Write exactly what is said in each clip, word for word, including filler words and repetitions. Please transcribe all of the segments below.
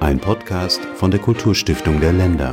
Ein Podcast von der Kulturstiftung der Länder.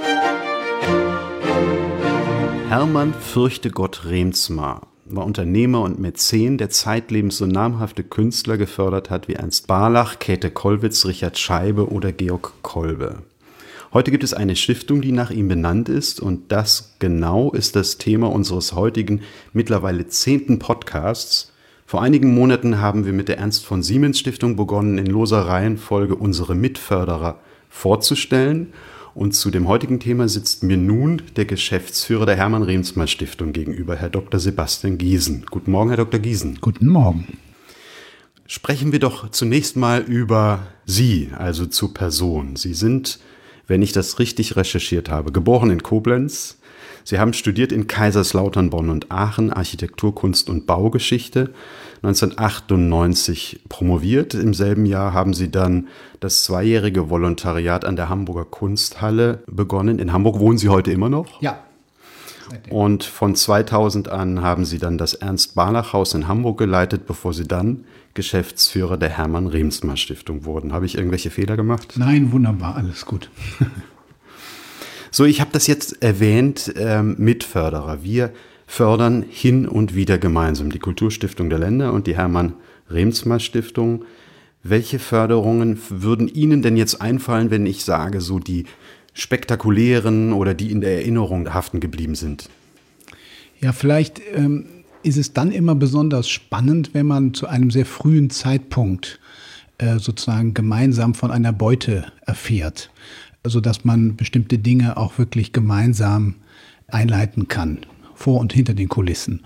Hermann Fürchtegott Reemtsma war Unternehmer und Mäzen, der zeitlebens so namhafte Künstler gefördert hat wie Ernst Barlach, Käthe Kollwitz, Richard Scheibe oder Georg Kolbe. Heute gibt es eine Stiftung, die nach ihm benannt ist, und das genau ist das Thema unseres heutigen, mittlerweile zehnten Podcasts. Vor einigen Monaten haben wir mit der Ernst-von-Siemens-Stiftung begonnen, in loser Reihenfolge unsere Mitförderer vorzustellen. Und zu dem heutigen Thema sitzt mir nun der Geschäftsführer der Hermann-Reemtsma-Stiftung gegenüber, Herr Doktor Sebastian Giesen. Guten Morgen, Herr Doktor Giesen. Guten Morgen. Sprechen wir doch zunächst mal über Sie, also zur Person. Sie sind, wenn ich das richtig recherchiert habe, geboren in Koblenz. Sie haben studiert in Kaiserslautern, Bonn und Aachen, Architektur, Kunst und Baugeschichte, neunzehnhundertachtundneunzig promoviert. Im selben Jahr haben Sie dann das zweijährige Volontariat an der Hamburger Kunsthalle begonnen. In Hamburg wohnen Sie heute immer noch? Ja. Und von zweitausend an haben Sie dann das Ernst-Barlach-Haus in Hamburg geleitet, bevor Sie dann Geschäftsführer der Hermann-Reemtsma-Stiftung wurden. Habe ich irgendwelche Fehler gemacht? Nein, wunderbar, alles gut. So, ich habe das jetzt erwähnt, ähm, Mitförderer. Wir fördern hin und wieder gemeinsam die Kulturstiftung der Länder und die Hermann-Reemtsma-Stiftung. Welche Förderungen würden Ihnen denn jetzt einfallen, wenn ich sage, so die spektakulären oder die in der Erinnerung haften geblieben sind? Ja, vielleicht ähm, ist es dann immer besonders spannend, wenn man zu einem sehr frühen Zeitpunkt äh, sozusagen gemeinsam von einer Beute erfährt, sodass man bestimmte Dinge auch wirklich gemeinsam einleiten kann, vor und hinter den Kulissen.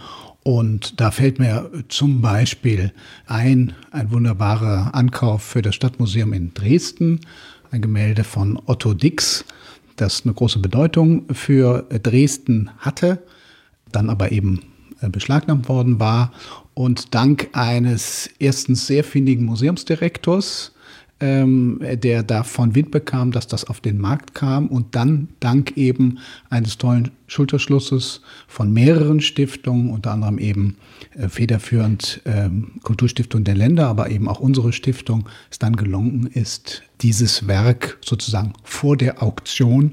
Und da fällt mir zum Beispiel ein, ein wunderbarer Ankauf für das Stadtmuseum in Dresden, ein Gemälde von Otto Dix, das eine große Bedeutung für Dresden hatte, dann aber eben beschlagnahmt worden war. Und dank eines erstens sehr findigen Museumsdirektors, Ähm, der davon Wind bekam, dass das auf den Markt kam, und dann dank eben eines tollen Schulterschlusses von mehreren Stiftungen, unter anderem eben äh, federführend äh, Kulturstiftung der Länder, aber eben auch unsere Stiftung, es dann gelungen ist, dieses Werk sozusagen vor der Auktion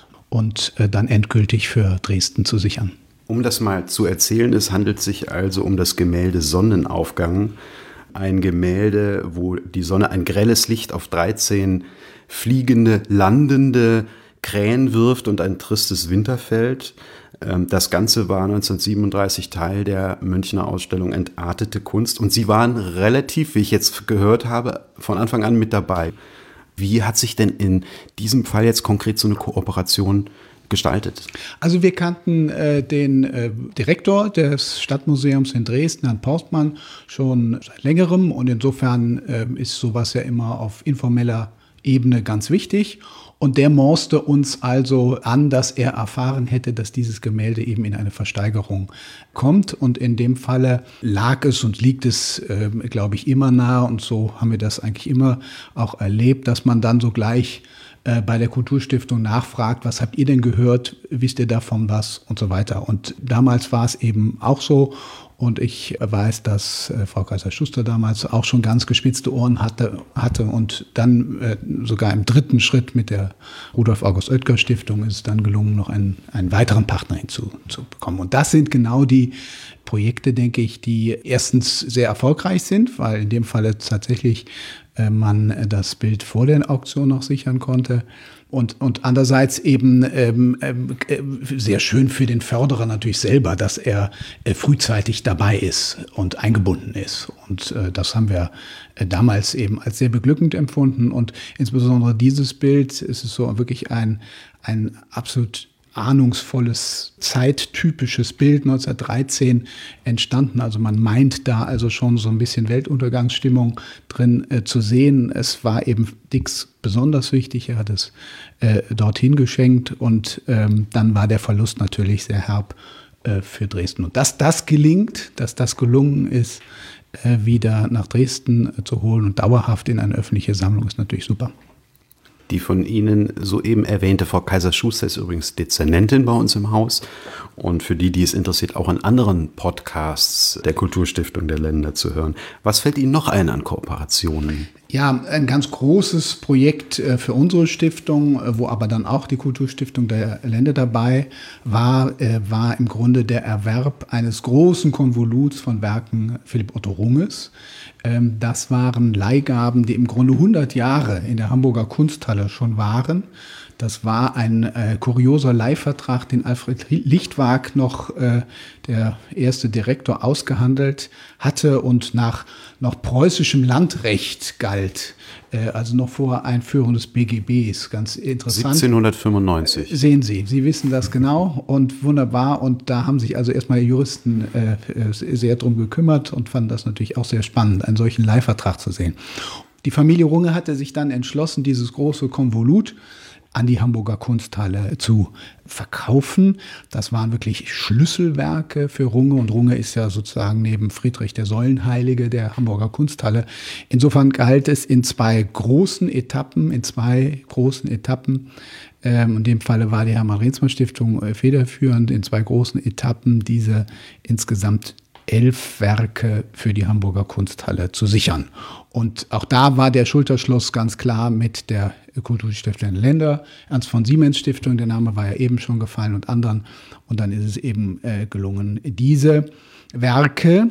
und äh, dann endgültig für Dresden zu sichern. Um das mal zu erzählen, es handelt sich also um das Gemälde Sonnenaufgang. Ein Gemälde, wo die Sonne ein grelles Licht auf dreizehn fliegende, landende Krähen wirft und ein tristes Winterfeld. Das Ganze war neunzehnhundertsiebenunddreißig Teil der Münchner Ausstellung Entartete Kunst. Und Sie waren relativ, wie ich jetzt gehört habe, von Anfang an mit dabei. Wie hat sich denn in diesem Fall jetzt konkret so eine Kooperation gestaltet? Also wir kannten äh, den äh, Direktor des Stadtmuseums in Dresden, Herrn Paustmann, schon seit längerem, und insofern äh, ist sowas ja immer auf informeller Ebene ganz wichtig. Und der morste uns also an, dass er erfahren hätte, dass dieses Gemälde eben in eine Versteigerung kommt. Und in dem Falle lag es und liegt es, äh, glaube ich, immer nahe, und so haben wir das eigentlich immer auch erlebt, dass man dann sogleich bei der Kulturstiftung nachfragt, was habt ihr denn gehört, wisst ihr davon was und so weiter. Und damals war es eben auch so, und ich weiß, dass äh, Frau Kaiser-Schuster damals auch schon ganz gespitzte Ohren hatte, hatte und dann äh, sogar im dritten Schritt mit der Rudolf-August-Oetker-Stiftung ist es dann gelungen, noch einen, einen weiteren Partner hinzuzubekommen. Und das sind genau die Projekte, denke ich, die erstens sehr erfolgreich sind, weil in dem Falle tatsächlich äh, man das Bild vor der Auktion noch sichern konnte. Und, und andererseits eben ähm, äh, sehr schön für den Förderer natürlich selber, dass er äh, frühzeitig dabei ist und eingebunden ist. Und äh, das haben wir äh, damals eben als sehr beglückend empfunden. Und insbesondere dieses Bild, es ist so wirklich ein, ein absolut ahnungsvolles, zeittypisches Bild, neunzehnhundertdreizehn entstanden. Also man meint da also schon so ein bisschen Weltuntergangsstimmung drin äh, zu sehen. Es war eben Dix besonders wichtig. Er hat es äh, dorthin geschenkt, und ähm, dann war der Verlust natürlich sehr herb äh, für Dresden. Und dass das gelingt, dass das gelungen ist, äh, wieder nach Dresden äh, zu holen und dauerhaft in eine öffentliche Sammlung, ist natürlich super. Die von Ihnen soeben erwähnte Frau Kaiser-Schuster ist übrigens Dezernentin bei uns im Haus. Und für die, die es interessiert, auch an anderen Podcasts der Kulturstiftung der Länder zu hören. Was fällt Ihnen noch ein an Kooperationen? Ja, ein ganz großes Projekt für unsere Stiftung, wo aber dann auch die Kulturstiftung der Länder dabei war, war im Grunde der Erwerb eines großen Konvoluts von Werken Philipp Otto Runges. Das waren Leihgaben, die im Grunde hundert Jahre in der Hamburger Kunsthalle schon waren. Das war ein äh, kurioser Leihvertrag, den Alfred Lichtwag noch, äh, der erste Direktor, ausgehandelt hatte und nach noch preußischem Landrecht galt, äh, also noch vor Einführung des B G Bs. Ganz interessant. siebzehnhundertfünfundneunzig. Sehen Sie, Sie wissen das genau und wunderbar. Und da haben sich also erstmal Juristen äh, sehr drum gekümmert und fanden das natürlich auch sehr spannend, einen solchen Leihvertrag zu sehen. Die Familie Runge hatte sich dann entschlossen, dieses große Konvolut an die Hamburger Kunsthalle zu verkaufen. Das waren wirklich Schlüsselwerke für Runge und Runge ist ja sozusagen neben Friedrich der Säulenheilige der Hamburger Kunsthalle. Insofern galt es in zwei großen Etappen, in zwei großen Etappen, ähm, in dem Falle war die Hermann-Reemtsma-Stiftung äh, federführend, in zwei großen Etappen diese insgesamt elf Werke für die Hamburger Kunsthalle zu sichern. Und auch da war der Schulterschluss ganz klar mit der Kulturstiftung der Länder, Ernst von Siemens Stiftung, der Name war ja eben schon gefallen, und anderen. Und dann ist es eben äh, gelungen, diese Werke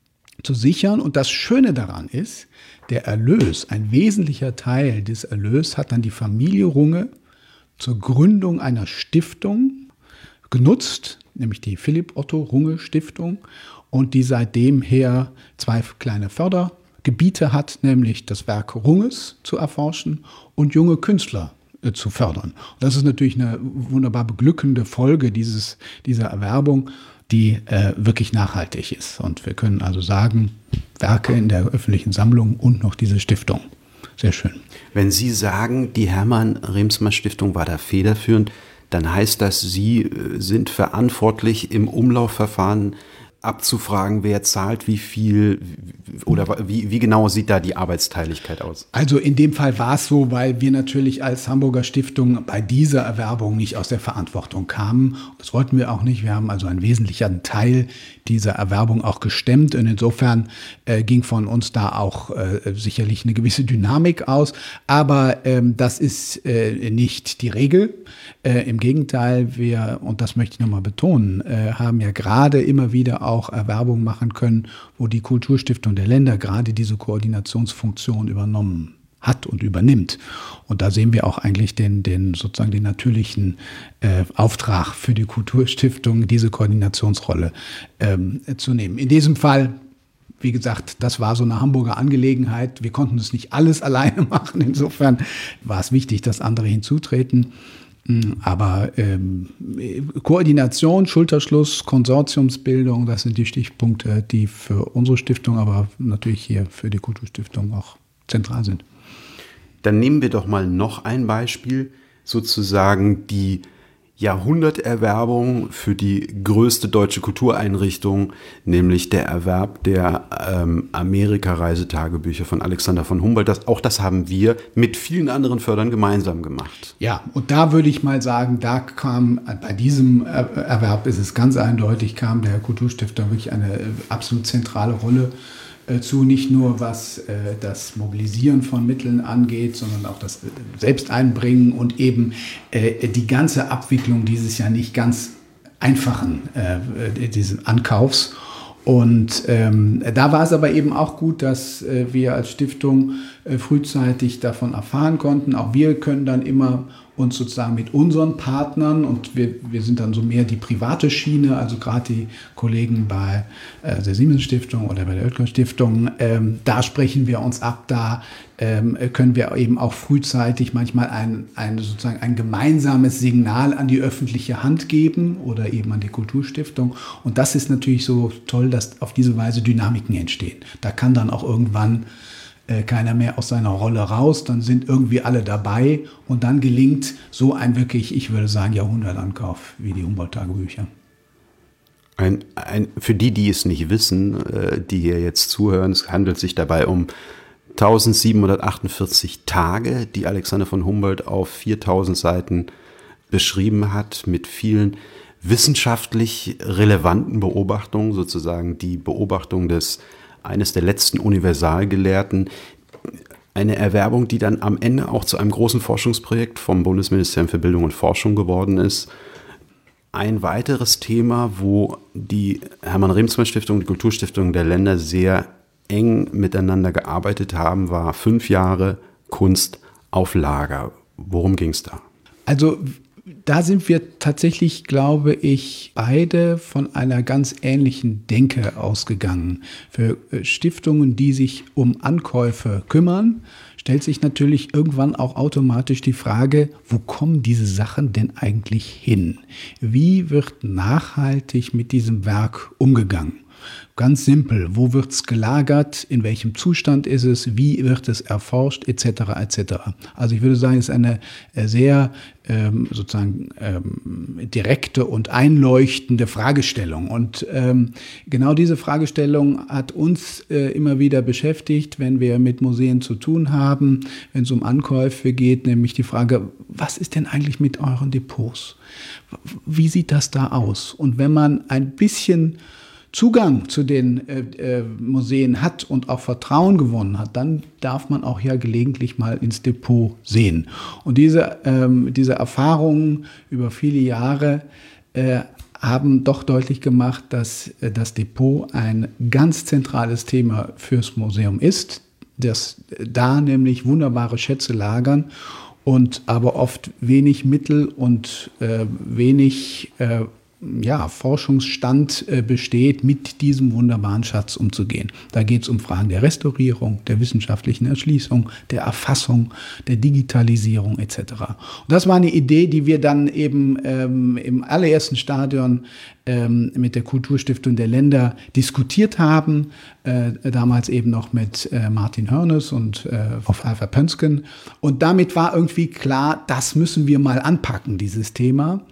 zu sichern. Und das Schöne daran ist, der Erlös, ein wesentlicher Teil des Erlös hat dann die Familie Runge zur Gründung einer Stiftung genutzt, nämlich die Philipp Otto Runge Stiftung, und die seitdem her zwei kleine Fördergebiete hat, nämlich das Werk Runges zu erforschen und junge Künstler äh, zu fördern. Und das ist natürlich eine wunderbar beglückende Folge dieses, dieser Erwerbung, die äh, wirklich nachhaltig ist. Und wir können also sagen, Werke in der öffentlichen Sammlung und noch diese Stiftung. Sehr schön. Wenn Sie sagen, die Hermann-Reemtsma-Stiftung war da federführend, dann heißt das, Sie sind verantwortlich im Umlaufverfahren abzufragen, wer zahlt wie viel oder wie, wie genau sieht da die Arbeitsteiligkeit aus? Also in dem Fall war es so, weil wir natürlich als Hamburger Stiftung bei dieser Erwerbung nicht aus der Verantwortung kamen. Das wollten wir auch nicht. Wir haben also einen wesentlichen Teil dieser Erwerbung auch gestemmt und insofern äh, ging von uns da auch äh, sicherlich eine gewisse Dynamik aus. Aber ähm, das ist äh, nicht die Regel. Äh, im Gegenteil, wir, und das möchte ich nochmal betonen, äh, haben ja gerade immer wieder auch Erwerbungen machen können, wo die Kulturstiftung der Länder gerade diese Koordinationsfunktion übernommen hat und übernimmt. Und da sehen wir auch eigentlich den, den sozusagen den natürlichen äh, Auftrag für die Kulturstiftung, diese Koordinationsrolle ähm, zu nehmen. In diesem Fall, wie gesagt, das war so eine Hamburger Angelegenheit. Wir konnten das nicht alles alleine machen. Insofern war es wichtig, dass andere hinzutreten. Aber ähm, Koordination, Schulterschluss, Konsortiumsbildung, das sind die Stichpunkte, die für unsere Stiftung, aber natürlich hier für die Kulturstiftung auch zentral sind. Dann nehmen wir doch mal noch ein Beispiel, sozusagen die Jahrhunderterwerbung für die größte deutsche Kultureinrichtung, nämlich der Erwerb der ähm, Amerika-Reisetagebücher von Alexander von Humboldt. Das, auch das haben wir mit vielen anderen Fördern gemeinsam gemacht. Ja, und da würde ich mal sagen, da kam, bei diesem Erwerb ist es ganz eindeutig, kam der Kulturstifter wirklich eine absolut zentrale Rolle zu, nicht nur was äh, das Mobilisieren von Mitteln angeht, sondern auch das Selbsteinbringen und eben äh, die ganze Abwicklung dieses ja nicht ganz einfachen äh, dieses Ankaufs. Und ähm, da war es aber eben auch gut, dass äh, wir als Stiftung äh, frühzeitig davon erfahren konnten. Auch wir können dann immer uns sozusagen mit unseren Partnern, und wir, wir sind dann so mehr die private Schiene, also gerade die Kollegen bei äh, der Siemens Stiftung oder bei der Oetker Stiftung, ähm, da sprechen wir uns ab, da ähm, können wir eben auch frühzeitig manchmal ein, ein, sozusagen ein gemeinsames Signal an die öffentliche Hand geben oder eben an die Kulturstiftung. Und das ist natürlich so toll, dass auf diese Weise Dynamiken entstehen. Da kann dann auch irgendwann keiner mehr aus seiner Rolle raus, dann sind irgendwie alle dabei und dann gelingt so ein wirklich, ich würde sagen, Jahrhundertankauf wie die Humboldt-Tagebücher. Ein, ein, für die, die es nicht wissen, die hier jetzt zuhören, es handelt sich dabei um eintausendsiebenhundertachtundvierzig Tage, die Alexander von Humboldt auf viertausend Seiten beschrieben hat, mit vielen wissenschaftlich relevanten Beobachtungen, sozusagen die Beobachtung des eines der letzten Universalgelehrten. Eine Erwerbung, die dann am Ende auch zu einem großen Forschungsprojekt vom Bundesministerium für Bildung und Forschung geworden ist. Ein weiteres Thema, wo die Hermann-Remsmar-Stiftung und die Kulturstiftung der Länder sehr eng miteinander gearbeitet haben, war fünf Jahre Kunst auf Lager. Worum ging es da? Also da sind wir tatsächlich, glaube ich, beide von einer ganz ähnlichen Denke ausgegangen. Für Stiftungen, die sich um Ankäufe kümmern, stellt sich natürlich irgendwann auch automatisch die Frage, wo kommen diese Sachen denn eigentlich hin? Wie wird nachhaltig mit diesem Werk umgegangen? Ganz simpel, wo wird es gelagert, in welchem Zustand ist es, wie wird es erforscht, et cetera et cetera. Also ich würde sagen, es ist eine sehr ähm, sozusagen ähm, direkte und einleuchtende Fragestellung. Und ähm, genau diese Fragestellung hat uns äh, immer wieder beschäftigt, wenn wir mit Museen zu tun haben, wenn es um Ankäufe geht, nämlich die Frage, was ist denn eigentlich mit euren Depots? Wie sieht das da aus? Und wenn man ein bisschen Zugang zu den äh, äh, Museen hat und auch Vertrauen gewonnen hat, dann darf man auch ja gelegentlich mal ins Depot sehen. Und diese, ähm, diese Erfahrungen über viele Jahre äh, haben doch deutlich gemacht, dass äh, das Depot ein ganz zentrales Thema fürs Museum ist, dass da nämlich wunderbare Schätze lagern und aber oft wenig Mittel und äh, wenig äh, ja, Forschungsstand äh, besteht, mit diesem wunderbaren Schatz umzugehen. Da geht es um Fragen der Restaurierung, der wissenschaftlichen Erschließung, der Erfassung, der Digitalisierung et cetera. Und das war eine Idee, die wir dann eben ähm, im allerersten Stadion ähm, mit der Kulturstiftung der Länder diskutiert haben, äh, damals eben noch mit äh, Martin Hörnes und äh, Frau Pfeiffer-Pönsken. Und damit war irgendwie klar, das müssen wir mal anpacken, dieses Thema.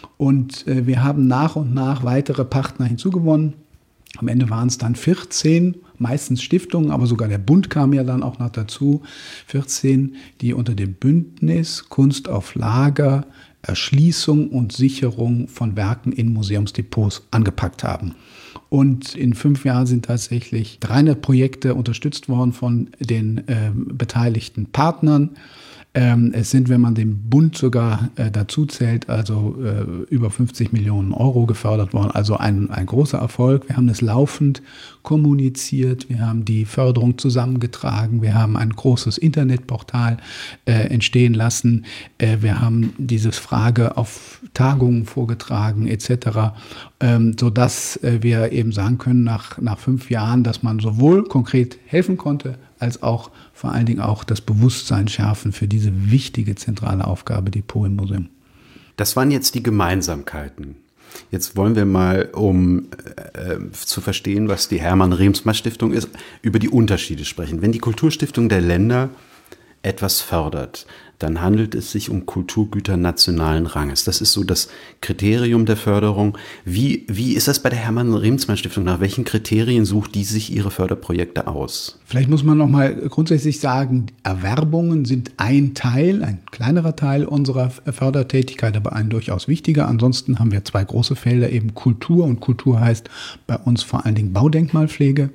Und äh, wir haben nach und nach weitere Partner hinzugewonnen. Am Ende waren es dann vierzehn, meistens Stiftungen, aber sogar der Bund kam ja dann auch noch dazu. vierzehn, die unter dem Bündnis Kunst auf Lager, Erschließung und Sicherung von Werken in Museumsdepots angepackt haben. Und in fünf Jahren sind tatsächlich dreihundert Projekte unterstützt worden von den äh, beteiligten Partnern. Ähm, es sind, wenn man den Bund sogar äh, dazu zählt, also äh, über fünfzig Millionen Euro gefördert worden. Also ein, ein großer Erfolg. Wir haben es laufend kommuniziert. Wir haben die Förderung zusammengetragen. Wir haben ein großes Internetportal äh, entstehen lassen. Äh, wir haben diese Frage auf Tagungen vorgetragen et cetera, ähm, sodass äh, wir eben sagen können, nach, nach fünf Jahren, dass man sowohl konkret helfen konnte, als auch vor allen Dingen auch das Bewusstsein schärfen für diese wichtige zentrale Aufgabe Depot im Museum. Das waren jetzt die Gemeinsamkeiten. Jetzt wollen wir mal, um äh, zu verstehen, was die Hermann-Remsmar-Stiftung ist, über die Unterschiede sprechen. Wenn die Kulturstiftung der Länder etwas fördert, dann handelt es sich um Kulturgüter nationalen Ranges. Das ist so das Kriterium der Förderung. Wie, wie ist das bei der Hermann-Remsmar-Stiftung? Nach welchen Kriterien sucht die sich ihre Förderprojekte aus? Vielleicht muss man noch mal grundsätzlich sagen, Erwerbungen sind ein Teil, ein kleinerer Teil unserer Fördertätigkeit, aber ein durchaus wichtiger. Ansonsten haben wir zwei große Felder, eben Kultur. Und Kultur heißt bei uns vor allen Dingen Baudenkmalpflege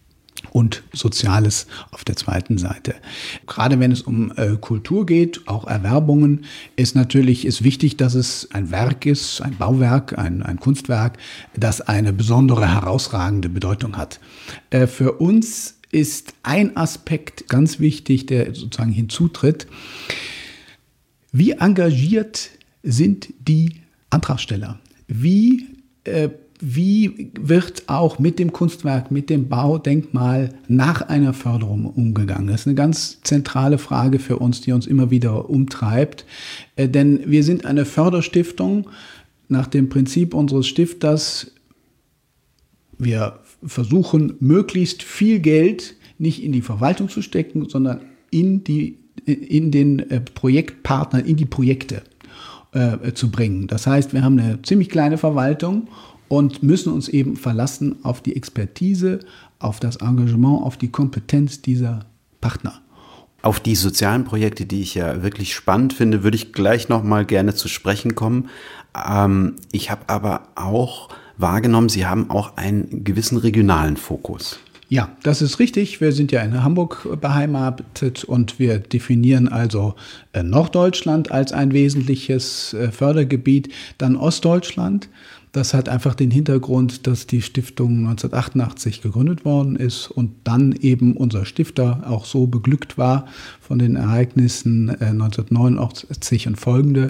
und Soziales auf der zweiten Seite. Gerade wenn es um äh, Kultur geht, auch Erwerbungen, ist natürlich ist wichtig, dass es ein Werk ist, ein Bauwerk, ein, ein Kunstwerk, das eine besondere, herausragende Bedeutung hat. Äh, für uns ist ein Aspekt ganz wichtig, der sozusagen hinzutritt. Wie engagiert sind die Antragsteller? Wie äh, Wie wird auch mit dem Kunstwerk, mit dem Baudenkmal nach einer Förderung umgegangen? Das ist eine ganz zentrale Frage für uns, die uns immer wieder umtreibt. Äh, denn wir sind eine Förderstiftung nach dem Prinzip unseres Stifters. Wir versuchen, möglichst viel Geld nicht in die Verwaltung zu stecken, sondern in, die, in den äh, Projektpartnern, in die Projekte äh, zu bringen. Das heißt, wir haben eine ziemlich kleine Verwaltung und müssen uns eben verlassen auf die Expertise, auf das Engagement, auf die Kompetenz dieser Partner. Auf die sozialen Projekte, die ich ja wirklich spannend finde, würde ich gleich noch mal gerne zu sprechen kommen. Ähm, ich habe aber auch wahrgenommen, Sie haben auch einen gewissen regionalen Fokus. Ja, das ist richtig. Wir sind ja in Hamburg beheimatet und wir definieren also Norddeutschland als ein wesentliches Fördergebiet, dann Ostdeutschland. Das hat einfach den Hintergrund, dass die Stiftung neunzehnhundertachtundachtzig gegründet worden ist und dann eben unser Stifter auch so beglückt war von den Ereignissen neunzehnhundertneunundachtzig und folgende,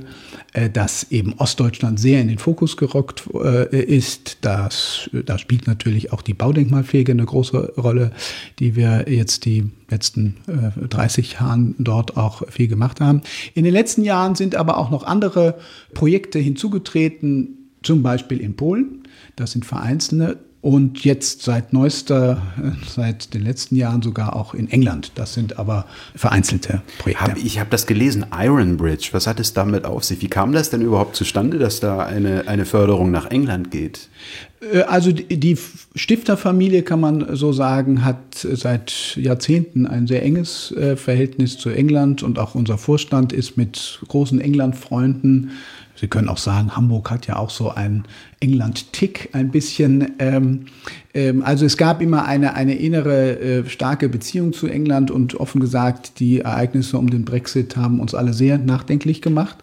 dass eben Ostdeutschland sehr in den Fokus gerückt ist. Das, da spielt natürlich auch die Baudenkmalpflege eine große Rolle, die wir jetzt die letzten dreißig Jahren dort auch viel gemacht haben. In den letzten Jahren sind aber auch noch andere Projekte hinzugetreten, zum Beispiel in Polen, das sind vereinzelte, und jetzt seit neuester, seit den letzten Jahren sogar auch in England. Das sind aber vereinzelte Projekte. Hab, ich habe das gelesen, Iron Bridge, was hat es damit auf sich? Wie kam das denn überhaupt zustande, dass da eine, eine Förderung nach England geht? Also die Stifterfamilie, kann man so sagen, hat seit Jahrzehnten ein sehr enges Verhältnis zu England und auch unser Vorstand ist mit großen England-Freunden. Sie können auch sagen, Hamburg hat ja auch so einen England-Tick ein bisschen. Ähm, ähm, also es gab immer eine, eine innere äh, starke Beziehung zu England und offen gesagt, die Ereignisse um den Brexit haben uns alle sehr nachdenklich gemacht.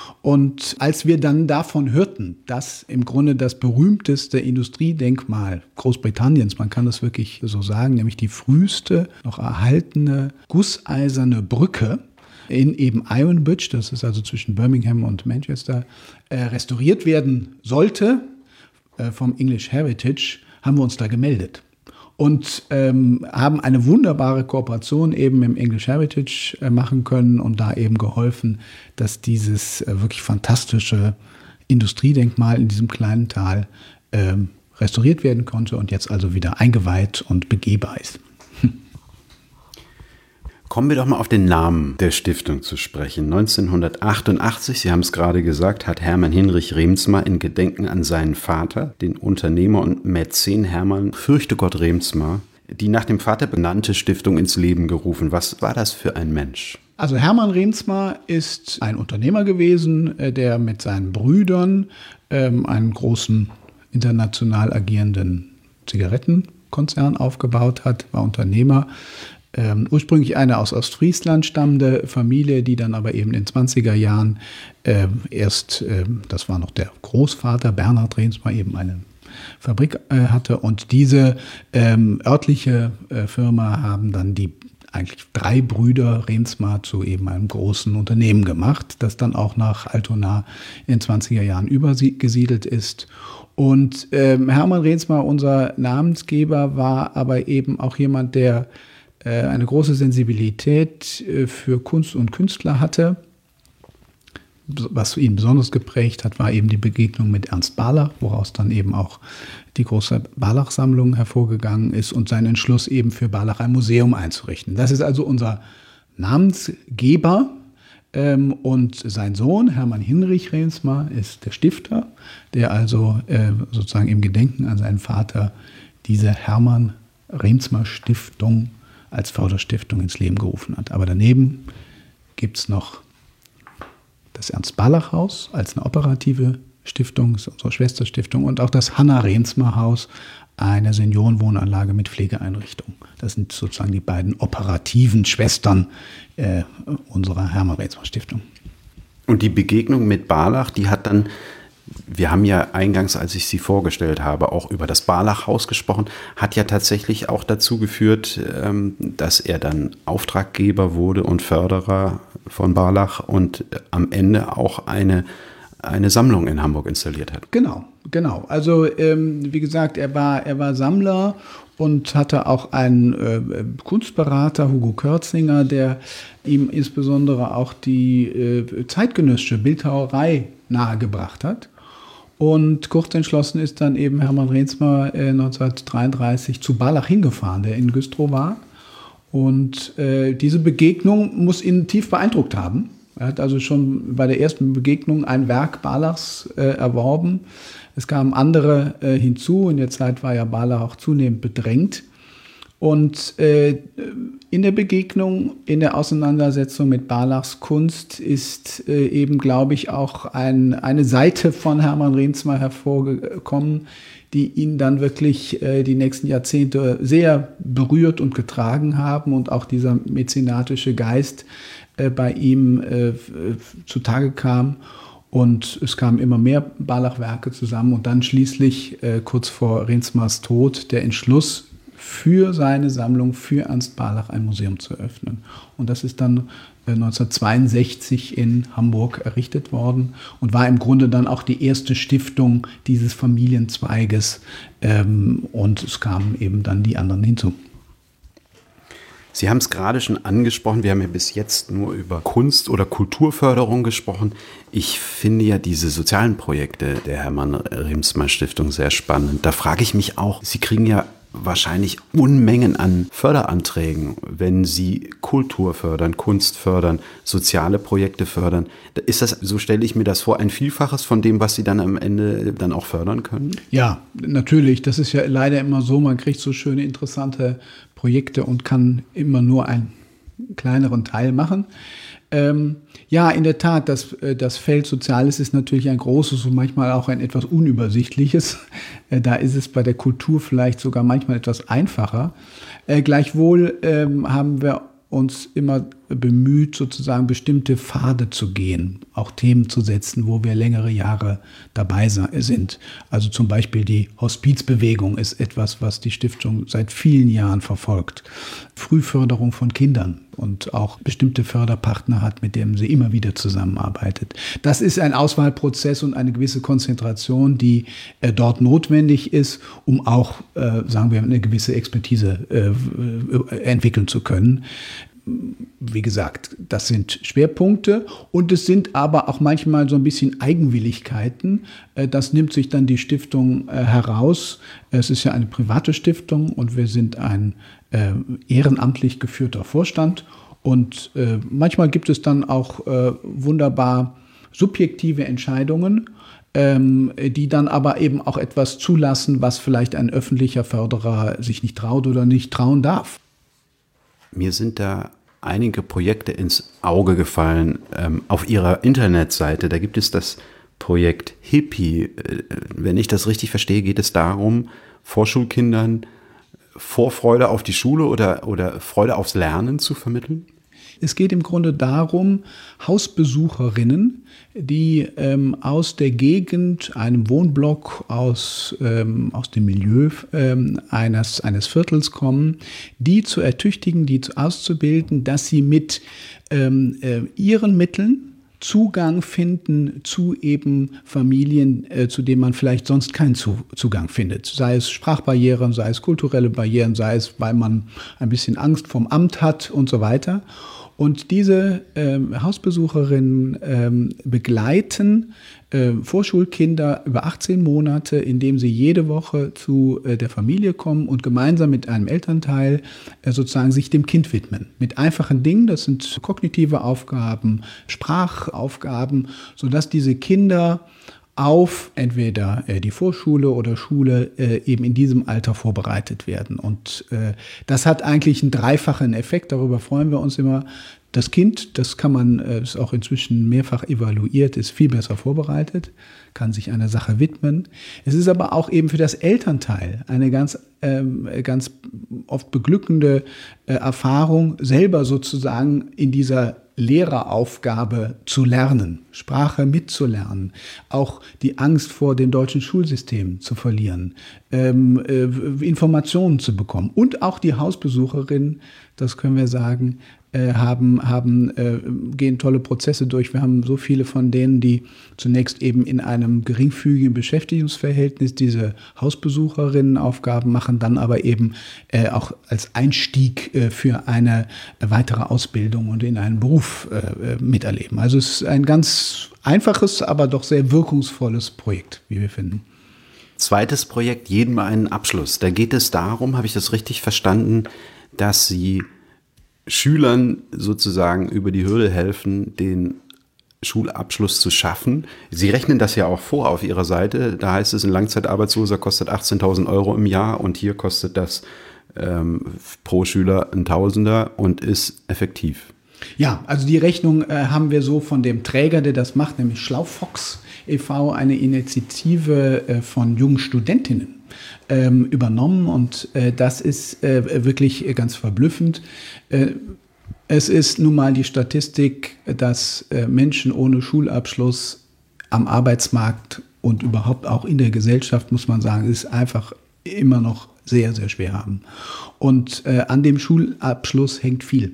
Und als wir dann davon hörten, dass im Grunde das berühmteste Industriedenkmal Großbritanniens, man kann das wirklich so sagen, nämlich die früheste noch erhaltene gusseiserne Brücke in eben Iron Bridge, das ist also zwischen Birmingham und Manchester, äh, restauriert werden sollte äh, vom English Heritage, haben wir uns da gemeldet. Und ähm, haben eine wunderbare Kooperation eben im English Heritage äh, machen können und da eben geholfen, dass dieses äh, wirklich fantastische Industriedenkmal in diesem kleinen Tal äh, restauriert werden konnte und jetzt also wieder eingeweiht und begehbar ist. Kommen wir doch mal auf den Namen der Stiftung zu sprechen. neunzehnhundertachtundachtzig, Sie haben es gerade gesagt, hat Hermann Hinrich Reemtsma in Gedenken an seinen Vater, den Unternehmer und Mäzen Hermann Fürchtegott Reemtsma, die nach dem Vater benannte Stiftung ins Leben gerufen. Was war das für ein Mensch? Also Hermann Reemtsma ist ein Unternehmer gewesen, der mit seinen Brüdern ähm, einen großen international agierenden Zigarettenkonzern aufgebaut hat, war Unternehmer. Ähm, ursprünglich eine aus Ostfriesland stammende Familie, die dann aber eben in den zwanziger Jahren äh, erst, äh, das war noch der Großvater Bernhard Reemtsma, eben eine Fabrik äh, hatte. Und diese ähm, örtliche äh, Firma haben dann die eigentlich drei Brüder Reemtsma zu eben einem großen Unternehmen gemacht, das dann auch nach Altona in den zwanziger Jahren übergesiedelt ist. Und ähm, Hermann Reemtsma, unser Namensgeber, war aber eben auch jemand, der eine große Sensibilität für Kunst und Künstler hatte. Was ihn besonders geprägt hat, war eben die Begegnung mit Ernst Barlach, woraus dann eben auch die große Barlach-Sammlung hervorgegangen ist und sein Entschluss eben für Barlach ein Museum einzurichten. Das ist also unser Namensgeber und sein Sohn Hermann Hinrich Reemtsma ist der Stifter, der also sozusagen im Gedenken an seinen Vater diese Hermann Reemtsma Stiftung als Förderstiftung ins Leben gerufen hat. Aber daneben gibt es noch das Ernst-Barlach-Haus als eine operative Stiftung, das ist unsere Schwesterstiftung, und auch das Hanna-Reemtsma-Haus, eine Seniorenwohnanlage mit Pflegeeinrichtung. Das sind sozusagen die beiden operativen Schwestern äh, unserer Hermann-Reemtsma-Stiftung. Und die Begegnung mit Barlach, die hat dann, wir haben ja eingangs, als ich sie vorgestellt habe, auch über das Barlach-Haus gesprochen, hat ja tatsächlich auch dazu geführt, dass er dann Auftraggeber wurde und Förderer von Barlach und am Ende auch eine, eine Sammlung in Hamburg installiert hat. Genau, genau. Also ähm, wie gesagt, er war, er war Sammler und hatte auch einen äh, Kunstberater, Hugo Körzinger, der ihm insbesondere auch die äh, zeitgenössische Bildhauerei nahegebracht hat. Und kurz entschlossen ist dann eben Hermann Reemtsma äh, neunzehnhundertdreiunddreißig zu Barlach hingefahren, der in Güstrow war. Und äh, diese Begegnung muss ihn tief beeindruckt haben. Er hat also schon bei der ersten Begegnung ein Werk Barlachs äh, erworben. Es kamen andere äh, hinzu. In der Zeit war ja Barlach auch zunehmend bedrängt. Und äh, in der Begegnung, in der Auseinandersetzung mit Barlachs Kunst ist äh, eben, glaube ich, auch ein, eine Seite von Hermann Reemtsma hervorgekommen, die ihn dann wirklich äh, die nächsten Jahrzehnte sehr berührt und getragen haben und auch dieser mäzenatische Geist äh, bei ihm äh, zutage kam. Und es kamen immer mehr Barlach-Werke zusammen und dann schließlich äh, kurz vor Reemtsmas Tod der Entschluss, für seine Sammlung, für Ernst Barlach ein Museum zu öffnen. Und das ist dann neunzehnhundertzweiundsechzig in Hamburg errichtet worden und war im Grunde dann auch die erste Stiftung dieses Familienzweiges. Ähm, und es kamen eben dann die anderen hinzu. Sie haben es gerade schon angesprochen, wir haben ja bis jetzt nur über Kunst- oder Kulturförderung gesprochen. Ich finde ja diese sozialen Projekte der Hermann-Reemtsma-Stiftung sehr spannend. Da frage ich mich auch, Sie kriegen ja wahrscheinlich Unmengen an Förderanträgen, wenn Sie Kultur fördern, Kunst fördern, soziale Projekte fördern. Ist das, so stelle ich mir das vor, ein Vielfaches von dem, was Sie dann am Ende dann auch fördern können? Ja, natürlich. Das ist ja leider immer so, man kriegt so schöne, interessante Projekte und kann immer nur einen kleineren Teil machen. Ähm, ja, in der Tat, das, das Feld Soziales ist natürlich ein großes und manchmal auch ein etwas unübersichtliches. Äh, da ist es bei der Kultur vielleicht sogar manchmal etwas einfacher. Äh, gleichwohl ähm, haben wir uns immer bemüht, sozusagen bestimmte Pfade zu gehen, auch Themen zu setzen, wo wir längere Jahre dabei sind. Also zum Beispiel die Hospizbewegung ist etwas, was die Stiftung seit vielen Jahren verfolgt. Frühförderung von Kindern und auch bestimmte Förderpartner hat, mit denen sie immer wieder zusammenarbeitet. Das ist ein Auswahlprozess und eine gewisse Konzentration, die äh, dort notwendig ist, um auch, äh, sagen wir, eine gewisse Expertise äh, entwickeln zu können. Wie gesagt, das sind Schwerpunkte und es sind aber auch manchmal so ein bisschen Eigenwilligkeiten. Das nimmt sich dann die Stiftung heraus. Es ist ja eine private Stiftung und wir sind ein ehrenamtlich geführter Vorstand. Und manchmal gibt es dann auch wunderbar subjektive Entscheidungen, die dann aber eben auch etwas zulassen, was vielleicht ein öffentlicher Förderer sich nicht traut oder nicht trauen darf. Mir sind da einige Projekte ins Auge gefallen. Ähm, auf Ihrer Internetseite, da gibt es das Projekt Hippie. Äh, wenn ich das richtig verstehe, geht es darum, Vorschulkindern Vorfreude auf die Schule oder, oder Freude aufs Lernen zu vermitteln? Es geht im Grunde darum, Hausbesucherinnen, die ähm, aus der Gegend, einem Wohnblock, aus, ähm, aus dem Milieu ähm, eines, eines Viertels kommen, die zu ertüchtigen, die zu auszubilden, dass sie mit ähm, äh, ihren Mitteln Zugang finden zu eben Familien, äh, zu denen man vielleicht sonst keinen zu, Zugang findet. Sei es Sprachbarrieren, sei es kulturelle Barrieren, sei es, weil man ein bisschen Angst vom Amt hat und so weiter. Und diese ähm, Hausbesucherinnen ähm, begleiten äh, Vorschulkinder über achtzehn Monate, indem sie jede Woche zu äh, der Familie kommen und gemeinsam mit einem Elternteil äh, sozusagen sich dem Kind widmen. Mit einfachen Dingen, das sind kognitive Aufgaben, Sprachaufgaben, sodass diese Kinder auf entweder äh, die Vorschule oder Schule äh, eben in diesem Alter vorbereitet werden. Und äh, das hat eigentlich einen dreifachen Effekt, darüber freuen wir uns immer. Das Kind, das kann man, äh, ist auch inzwischen mehrfach evaluiert, ist viel besser vorbereitet, kann sich einer Sache widmen. Es ist aber auch eben für das Elternteil eine ganz, ähm, ganz oft beglückende äh, Erfahrung, selber sozusagen in dieser Lehreraufgabe zu lernen, Sprache mitzulernen, auch die Angst vor dem deutschen Schulsystem zu verlieren, ähm, äh, Informationen zu bekommen. Und auch die Hausbesucherinnen, das können wir sagen, äh, haben, haben, äh, gehen tolle Prozesse durch. Wir haben so viele von denen, die zunächst eben in einem geringfügigen Beschäftigungsverhältnis diese Hausbesucherinnenaufgaben machen, dann aber eben äh, auch als Einstieg äh, für eine weitere Ausbildung und in einen Beruf äh, miterleben. Also es ist ein ganz einfaches, aber doch sehr wirkungsvolles Projekt, wie wir finden. Zweites Projekt, jedem einen Abschluss. Da geht es darum, habe ich das richtig verstanden, dass Sie Schülern sozusagen über die Hürde helfen, den Schulabschluss zu schaffen. Sie rechnen das ja auch vor auf Ihrer Seite. Da heißt es, ein Langzeitarbeitsloser kostet achtzehntausend Euro im Jahr und hier kostet das ähm, pro Schüler ein Tausender und ist effektiv. Ja, also die Rechnung äh, haben wir so von dem Träger, der das macht, nämlich Schlaufox e V, eine Initiative äh, von jungen Studentinnen ähm, übernommen. Und äh, das ist äh, wirklich ganz verblüffend. Äh, es ist nun mal die Statistik, dass äh, Menschen ohne Schulabschluss am Arbeitsmarkt und überhaupt auch in der Gesellschaft, muss man sagen, ist einfach immer noch sehr, sehr schwer haben. Und äh, an dem Schulabschluss hängt viel.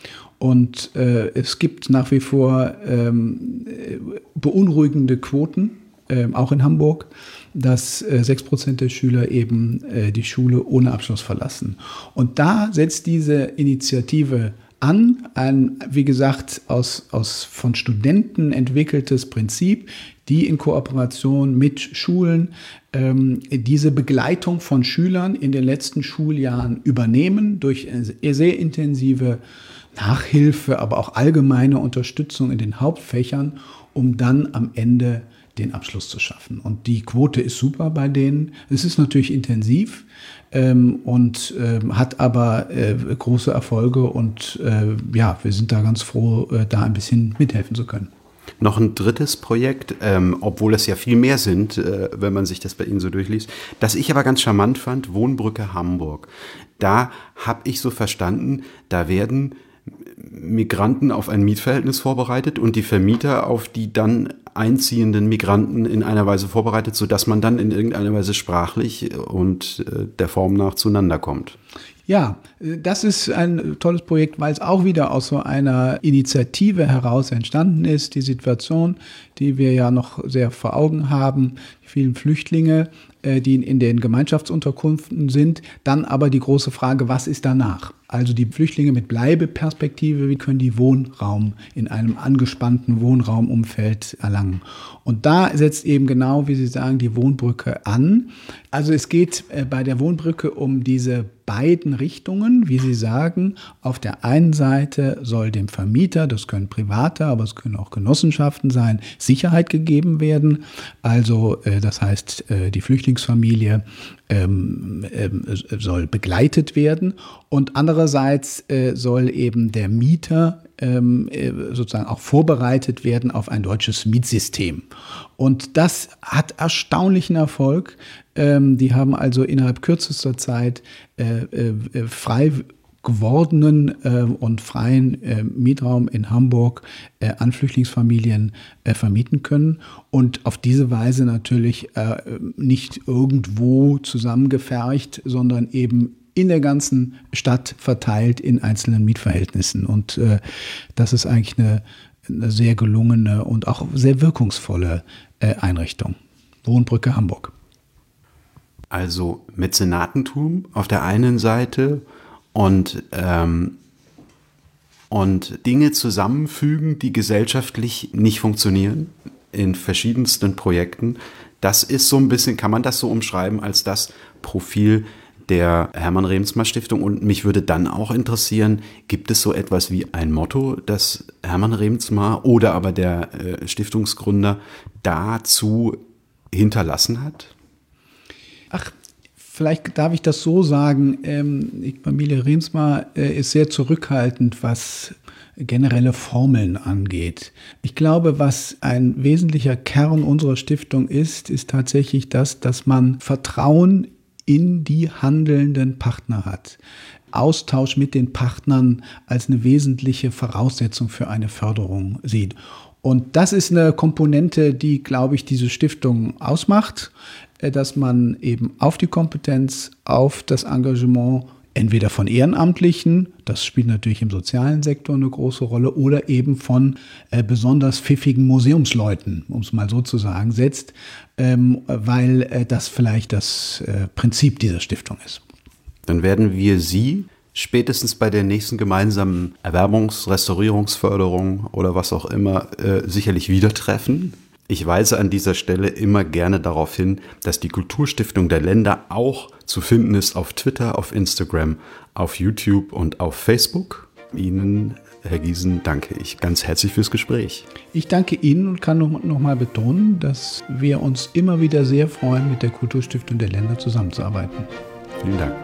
Und äh, es gibt nach wie vor ähm, beunruhigende Quoten, äh, auch in Hamburg, dass äh, sechs Prozent der Schüler eben äh, die Schule ohne Abschluss verlassen. Und da setzt diese Initiative an, ein, wie gesagt, aus, aus von Studenten entwickeltes Prinzip, die in Kooperation mit Schulen ähm, diese Begleitung von Schülern in den letzten Schuljahren übernehmen durch sehr intensive Nachhilfe, aber auch allgemeine Unterstützung in den Hauptfächern, um dann am Ende den Abschluss zu schaffen. Und die Quote ist super bei denen. Es ist natürlich intensiv ähm, und ähm, hat aber äh, große Erfolge. Und äh, ja, wir sind da ganz froh, äh, da ein bisschen mithelfen zu können. Noch ein drittes Projekt, ähm, obwohl es ja viel mehr sind, äh, wenn man sich das bei Ihnen so durchliest, das ich aber ganz charmant fand, Wohnbrücke Hamburg. Da habe ich so verstanden, da werden Migranten auf ein Mietverhältnis vorbereitet und die Vermieter auf die dann einziehenden Migranten in einer Weise vorbereitet, sodass man dann in irgendeiner Weise sprachlich und äh, der Form nach zueinander kommt. Ja, das ist ein tolles Projekt, weil es auch wieder aus so einer Initiative heraus entstanden ist. Die Situation, die wir ja noch sehr vor Augen haben, die vielen Flüchtlinge, die in den Gemeinschaftsunterkünften sind. Dann aber die große Frage, was ist danach? Also die Flüchtlinge mit Bleibeperspektive, wie können die Wohnraum in einem angespannten Wohnraumumfeld erlangen? Und da setzt eben genau, wie Sie sagen, die Wohnbrücke an. Also es geht bei der Wohnbrücke um diese beiden Richtungen, wie Sie sagen. Auf der einen Seite soll dem Vermieter, das können Private, aber es können auch Genossenschaften sein, Sicherheit gegeben werden. Also das heißt, die Flüchtlingsfamilie ähm, ähm, soll begleitet werden. Und andererseits äh, soll eben der Mieter ähm, sozusagen auch vorbereitet werden auf ein deutsches Mietsystem. Und das hat erstaunlichen Erfolg. Ähm, die haben also innerhalb kürzester Zeit äh, äh, frei gewordenen äh, und freien äh, Mietraum in Hamburg äh, an Flüchtlingsfamilien äh, vermieten können und auf diese Weise natürlich äh, nicht irgendwo zusammengefercht, sondern eben in der ganzen Stadt verteilt in einzelnen Mietverhältnissen. Und äh, das ist eigentlich eine, eine sehr gelungene und auch sehr wirkungsvolle äh, Einrichtung. Wohnbrücke Hamburg. Also Mäzenatentum auf der einen Seite und, ähm, und Dinge zusammenfügen, die gesellschaftlich nicht funktionieren in verschiedensten Projekten. Das ist so ein bisschen, kann man das so umschreiben als das Profil der Hermann-Reemtsma-Stiftung. Und mich würde dann auch interessieren, gibt es so etwas wie ein Motto, das Hermann Reemtsma oder aber der äh, Stiftungsgründer dazu hinterlassen hat? Ach, vielleicht darf ich das so sagen. Ähm, die Familie Reemtsma äh, ist sehr zurückhaltend, was generelle Formeln angeht. Ich glaube, was ein wesentlicher Kern unserer Stiftung ist, ist tatsächlich das, dass man Vertrauen in die handelnden Partner hat. Austausch mit den Partnern als eine wesentliche Voraussetzung für eine Förderung sieht. Und das ist eine Komponente, die, glaube ich, diese Stiftung ausmacht, dass man eben auf die Kompetenz, auf das Engagement entweder von Ehrenamtlichen, das spielt natürlich im sozialen Sektor eine große Rolle, oder eben von äh, besonders pfiffigen Museumsleuten, um es mal so zu sagen, setzt, ähm, weil äh, das vielleicht das äh, Prinzip dieser Stiftung ist. Dann werden wir Sie spätestens bei der nächsten gemeinsamen Erwerbungs-, Restaurierungsförderung oder was auch immer äh, sicherlich wieder treffen. Ich weise an dieser Stelle immer gerne darauf hin, dass die Kulturstiftung der Länder auch zu finden ist auf Twitter, auf Instagram, auf YouTube und auf Facebook. Ihnen, Herr Giesen, danke ich ganz herzlich fürs Gespräch. Ich danke Ihnen und kann noch, noch mal betonen, dass wir uns immer wieder sehr freuen, mit der Kulturstiftung der Länder zusammenzuarbeiten. Vielen Dank.